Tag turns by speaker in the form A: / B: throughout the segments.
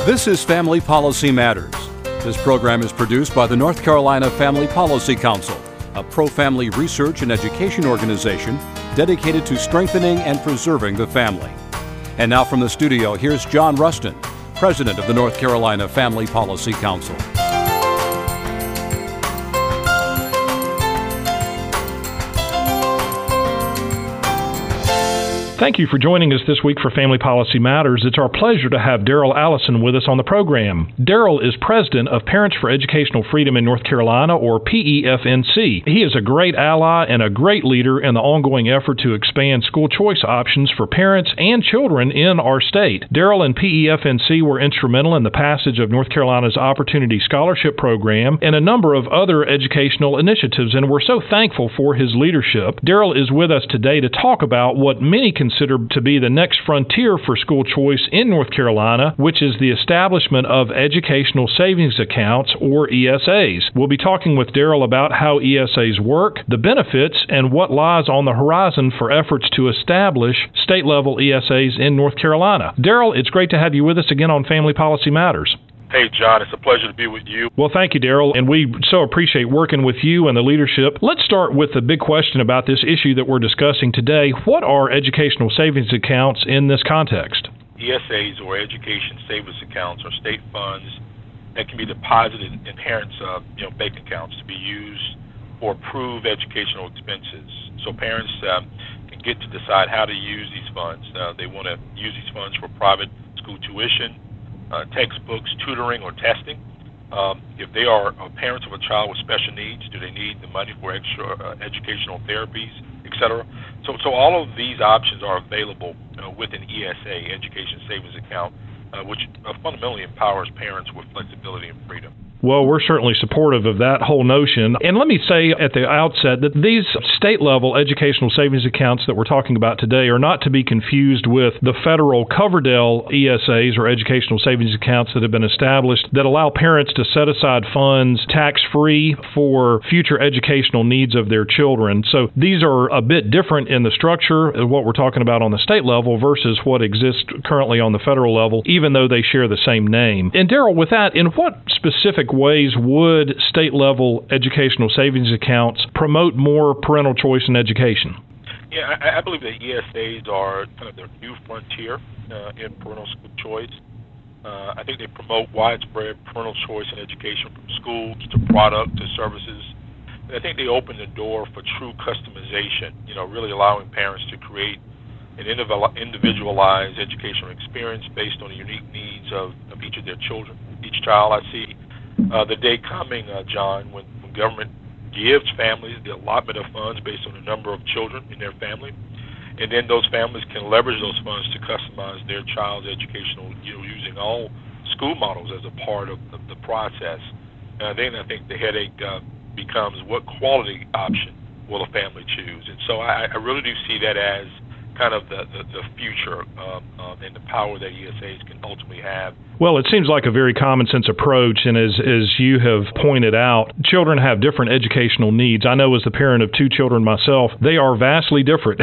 A: This is Family Policy Matters. This program is produced by the North Carolina Family Policy Council, a pro-family research and education organization dedicated to strengthening and preserving the family. And now from the studio, here's John Rustin, President of the North Carolina Family Policy Council.
B: Thank you for joining us this week for Family Policy Matters. It's our pleasure to have Daryl Allison with us on the program. Daryl is president of Parents for Educational Freedom in North Carolina, or PEFNC. He is a great ally and a great leader in the ongoing effort to expand school choice options for parents and children in our state. Daryl and PEFNC were instrumental in the passage of North Carolina's Opportunity Scholarship Program and a number of other educational initiatives, and we're so thankful for his leadership. Daryl is with us today to talk about what many considered to be the next frontier for school choice in North Carolina, which is the establishment of educational savings accounts, or ESAs. We'll be talking with Daryl about how ESAs work, the benefits, and what lies on the horizon for efforts to establish state-level ESAs in North Carolina. Daryl, it's great to have you with us again on Family Policy Matters.
C: Hey, John, it's a pleasure to be with you.
B: Well, thank you, Daryl, and we so appreciate working with you and the leadership. Let's start with the big question about this issue that we're discussing today. What are educational savings accounts in this context?
C: ESAs, or education savings accounts, are state funds that can be deposited in parents' bank accounts to be used for approved educational expenses. So parents can get to decide how to use these funds. They want to use these funds for private school tuition, textbooks, tutoring, or testing. If they are parents of a child with special needs, do they need the money for extra educational therapies, etc.? So all of these options are available with an ESA, Education Savings Account, which fundamentally empowers parents with flexibility and freedom.
B: Well, we're certainly supportive of that whole notion. And let me say at the outset that these state-level educational savings accounts that we're talking about today are not to be confused with the federal Coverdell ESAs, or educational savings accounts, that have been established that allow parents to set aside funds tax-free for future educational needs of their children. So these are a bit different in the structure of what we're talking about on the state level versus what exists currently on the federal level, even though they share the same name. And Daryl, with that, in what specific ways would state-level educational savings accounts promote more parental choice in education?
C: Yeah, I believe that ESAs are kind of the new frontier in parental school choice. I think they promote widespread parental choice in education, from schools to product to services. And I think they open the door for true customization, really allowing parents to create an individualized educational experience based on the unique needs of each of their children. Each child, I see the day coming, John, when government gives families the allotment of funds based on the number of children in their family, and then those families can leverage those funds to customize their child's educational, using all school models as a part of the process. And then I think the headache becomes, what quality option will a family choose? And so I really do see that as kind of the future and the power that ESAs can ultimately have.
B: Well, it seems like a very common sense approach, and as you have pointed out, children have different educational needs. I know as the parent of two children myself, they are vastly different.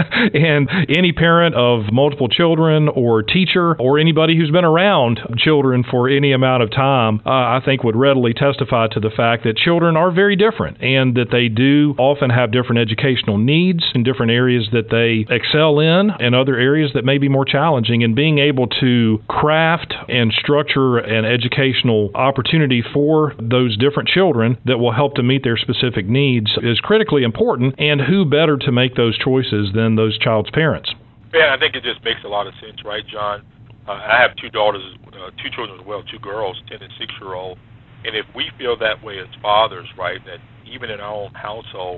B: And any parent of multiple children or teacher or anybody who's been around children for any amount of time, I think would readily testify to the fact that children are very different and that they do often have different educational needs in different areas that they excel in and other areas that may be more challenging. And being able to craft and structure an educational opportunity for those different children that will help to meet their specific needs is critically important, and who better to make those choices than those child's parents?
C: Yeah, I think it just makes a lot of sense, right, John? I have two daughters, two children as well, two girls, 10 and 6-year-old, and if we feel that way as fathers, right, that even in our own household,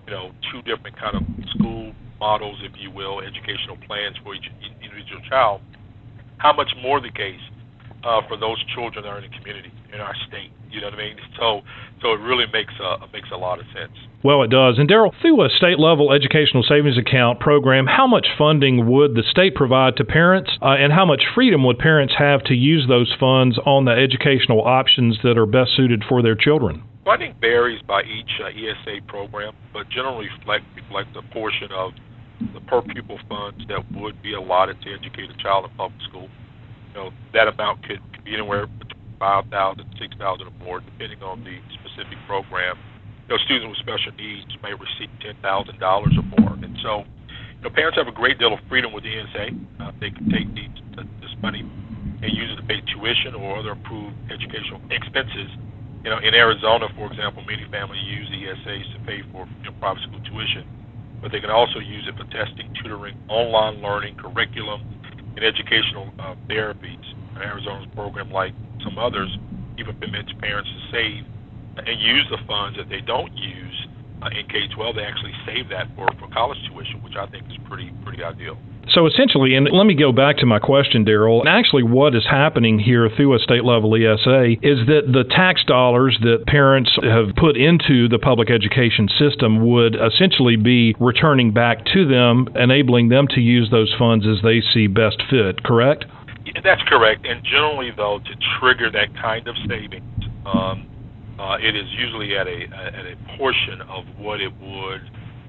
C: two different kind of school models, if you will, educational plans for each individual child, how much more the case for those children that are in the community, in our state. You know what I mean? So it really makes a lot of sense.
B: Well, it does. And Daryl, through a state-level educational savings account program, how much funding would the state provide to parents, and how much freedom would parents have to use those funds on the educational options that are best suited for their children?
C: Funding varies by each ESA program, but generally reflect a portion of the per pupil funds that would be allotted to educate a child in public school. that amount could be anywhere between $5,000 and $6,000 or more, depending on the specific program. Students with special needs may receive $10,000 or more, and so parents have a great deal of freedom with the ESA. They can take this money and use it to pay tuition or other approved educational expenses. In Arizona, for example, many families use ESAs to pay for private school tuition, but they can also use it for testing, tutoring, online learning, curriculum, and educational therapies. Arizona's program, like some others, even permits parents to save and use the funds that they don't use in K-12. They actually save that for college tuition, which I think is pretty ideal.
B: So essentially, and let me go back to my question, Daryl, actually what is happening here through a state-level ESA is that the tax dollars that parents have put into the public education system would essentially be returning back to them, enabling them to use those funds as they see best fit, correct?
C: Yeah, that's correct. And generally, though, to trigger that kind of savings, it is usually at a portion of what it would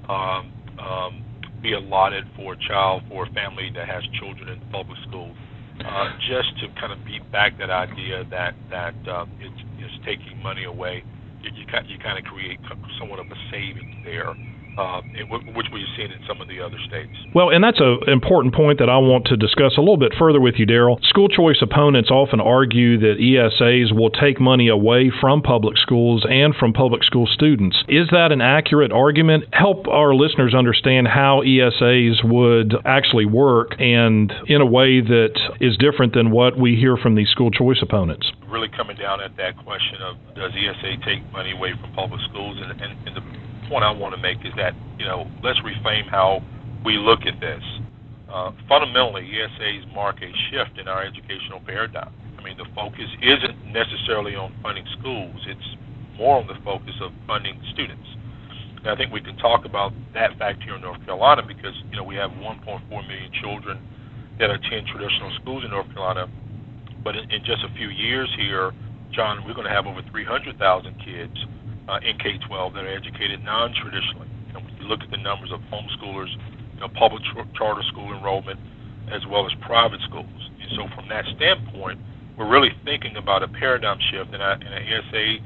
C: be allotted for a family that has children in the public schools, just to kind of beat back that idea that it's taking money away. You kind of create somewhat of a savings there, which we've seen in some of the other states.
B: Well, and that's an important point that I want to discuss a little bit further with you, Daryl. School choice opponents often argue that ESAs will take money away from public schools and from public school students. Is that an accurate argument? Help our listeners understand how ESAs would actually work and in a way that is different than what we hear from these school choice opponents.
C: Really coming down at that question of, does ESA take money away from public schools? And the point I want to make is that, let's reframe how we look at this. Fundamentally, ESAs mark a shift in our educational paradigm. I mean, the focus isn't necessarily on funding schools. It's more on the focus of funding students. And I think we can talk about that fact here in North Carolina because, we have 1.4 million children that attend traditional schools in North Carolina. But in just a few years here, John, we're going to have over 300,000 kids in K-12 that are educated non-traditionally. When you look at the numbers of homeschoolers, public charter school enrollment, as well as private schools. And so from that standpoint, we're really thinking about a paradigm shift, and an ESA,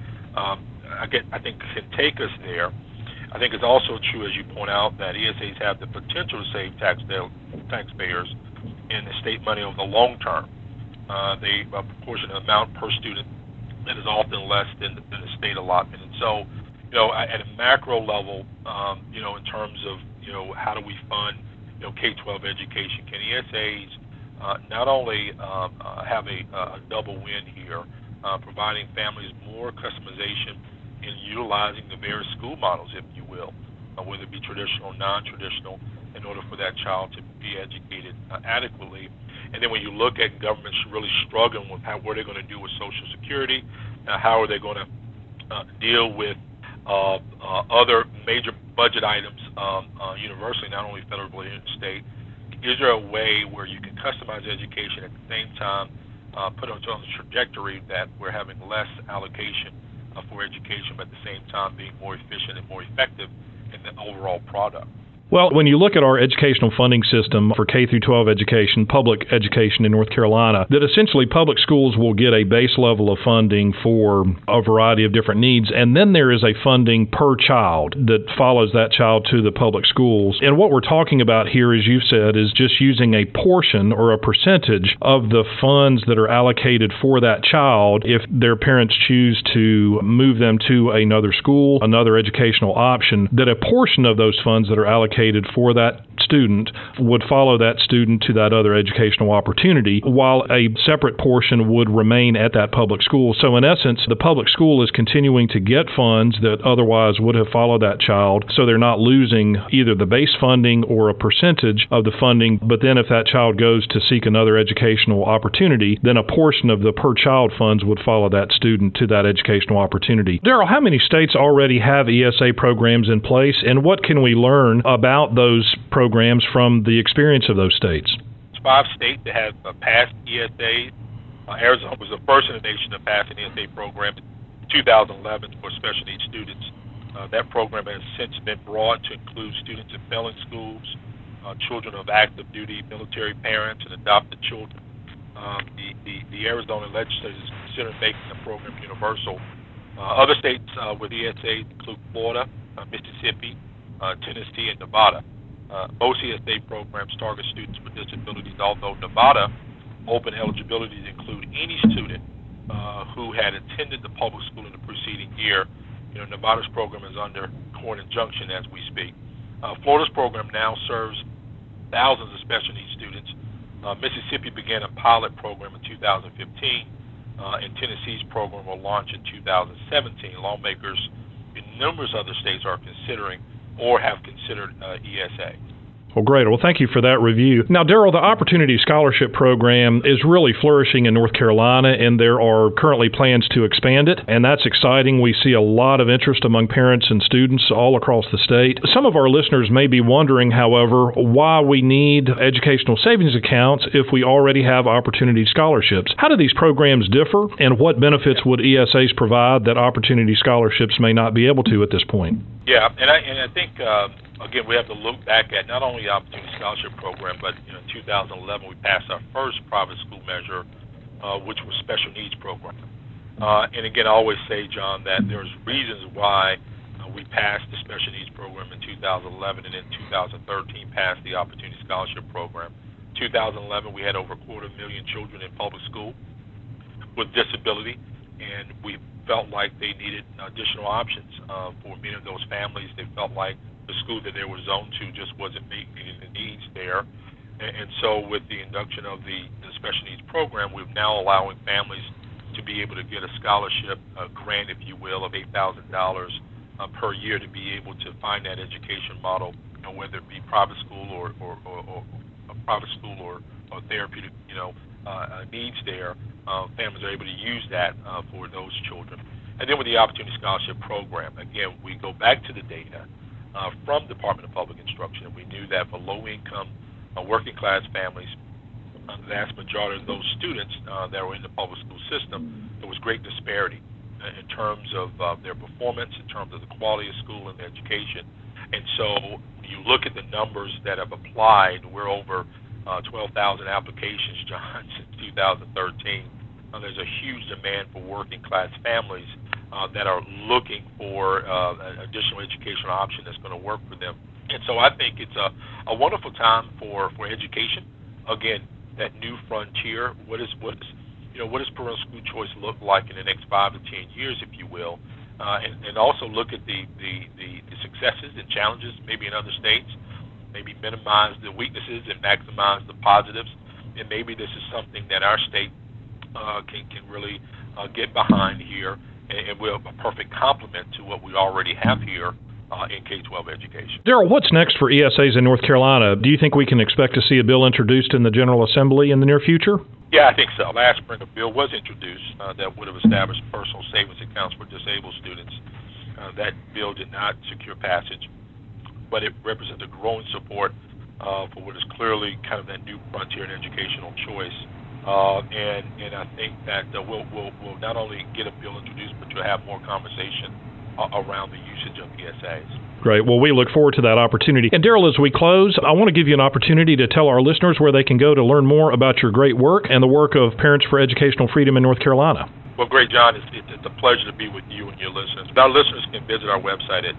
C: I think, can take us there. I think it's also true, as you point out, that ESAs have the potential to save taxpayers in the state money over the long term. They proportionate amount per student that is often less than the state allotment. And so, at a macro level, in terms of, how do we fund, K-12 education, can ESAs not only have a double win here, providing families more customization in utilizing the various school models, if you will, whether it be traditional or non-traditional, in order for that child to be educated adequately. And then when you look at governments really struggling with what they're going to do with Social Security, how are they going to deal with other major budget items universally, not only federally and state, is there a way where you can customize education at the same time, put us on the trajectory that we're having less allocation for education, but at the same time being more efficient and more effective in the overall product?
B: Well, when you look at our educational funding system for K-12 education, public education in North Carolina, that essentially public schools will get a base level of funding for a variety of different needs, and then there is a funding per child that follows that child to the public schools. And what we're talking about here, as you've said, is just using a portion or a percentage of the funds that are allocated for that child if their parents choose to move them to another school, another educational option, that a portion of those funds that are allocated for that student would follow that student to that other educational opportunity, while a separate portion would remain at that public school. So in essence, the public school is continuing to get funds that otherwise would have followed that child, so they're not losing either the base funding or a percentage of the funding. But then if that child goes to seek another educational opportunity, then a portion of the per child funds would follow that student to that educational opportunity. Daryl, how many states already have ESA programs in place, and what can we learn about those programs from the experience of those states?
C: There's 5 states that have passed ESA. Arizona was the first in the nation to pass an ESA program in 2011 for special needs students. That program has since been broad to include students in failing schools, children of active duty military parents, and adopted children. The Arizona legislature is considering making the program universal. Other states with ESAs include Florida, Mississippi, Tennessee, and Nevada. Most ESA programs target students with disabilities, although Nevada open eligibility to include any student who had attended the public school in the preceding year. Nevada's program is under court injunction as we speak. Florida's program now serves thousands of special needs students. Mississippi began a pilot program in 2015, and Tennessee's program will launch in 2017. Lawmakers in numerous other states are considering or have considered ESA.
B: Well, great. Well, thank you for that review. Now, Daryl, the Opportunity Scholarship Program is really flourishing in North Carolina, and there are currently plans to expand it, and that's exciting. We see a lot of interest among parents and students all across the state. Some of our listeners may be wondering, however, why we need educational savings accounts if we already have Opportunity Scholarships. How do these programs differ, and what benefits would ESAs provide that Opportunity Scholarships may not be able to at this point?
C: Yeah, and I think, again, we have to look back at not only the Opportunity Scholarship Program, but in 2011 we passed our first private school measure, which was Special Needs Program. And again, I always say, John, that there's reasons why we passed the Special Needs Program in 2011, and in 2013 passed the Opportunity Scholarship Program. 2011 we had over 250,000 children in public school with disability, and we felt like they needed additional options for many of those families. They felt like the school that they were zoned to just wasn't meeting the needs there. And so with the induction of the special needs program, we're now allowing families to be able to get a scholarship, a grant, if you will, of $8,000 per year to be able to find that education model, whether it be private school or a private school or therapeutic, needs there. Families are able to use that for those children. And then with the Opportunity Scholarship Program, again, we go back to the data from Department of Public Instruction, and we knew that for low-income, working-class families, the vast majority of those students that were in the public school system, there was great disparity in terms of their performance, in terms of the quality of school and the education. And so when you look at the numbers that have applied, we're over 12,000 applications, John, since 2013. There's a huge demand for working-class families that are looking for an additional educational option that's going to work for them. And so I think it's a wonderful time for education. Again, that new frontier. What does parental school choice look like in the next 5 to 10 years, if you will? And also look at the successes and challenges maybe in other states. Maybe minimize the weaknesses and maximize the positives. And maybe this is something that our state can really get behind here, and will a perfect complement to what we already have here in K-12 education.
B: Daryl, what's next for ESAs in North Carolina? Do you think we can expect to see a bill introduced in the General Assembly in the near future?
C: Yeah, I think so. Last spring, a bill was introduced that would have established personal savings accounts for disabled students. That bill did not secure passage, but it represents a growing support for what is clearly kind of that new frontier in educational choice. And I think that we'll not only get a bill introduced, but you'll have more conversation around the usage of ESAs.
B: Great. Well, we look forward to that opportunity. And Daryl, as we close, I want to give you an opportunity to tell our listeners where they can go to learn more about your great work and the work of Parents for Educational Freedom in North Carolina.
C: Well, great, John. It's a pleasure to be with you and your listeners. Our listeners can visit our website at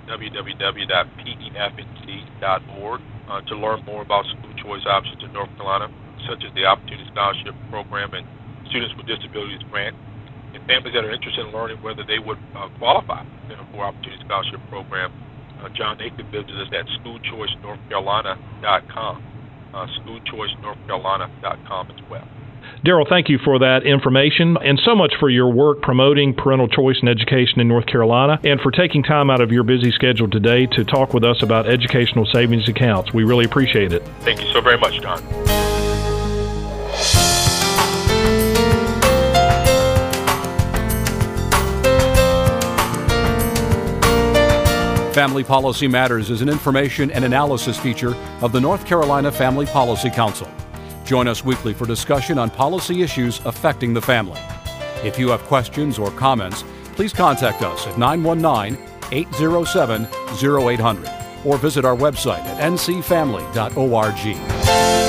C: www.pefnc.org to learn more about school choice options in North Carolina, such as the Opportunity Scholarship Program and Students with Disabilities Grant, and families that are interested in learning whether they would qualify for Opportunity Scholarship Program. John, they can visit us at schoolchoicenorthcarolina.com, schoolchoicenorthcarolina.com as well.
B: Daryl, thank you for that information and so much for your work promoting parental choice in education in North Carolina, and for taking time out of your busy schedule today to talk with us about educational savings accounts. We really appreciate it.
C: Thank you so very much, John.
A: Family Policy Matters is an information and analysis feature of the North Carolina Family Policy Council. Join us weekly for discussion on policy issues affecting the family. If you have questions or comments, please contact us at 919-807-0800 or visit our website at ncfamily.org.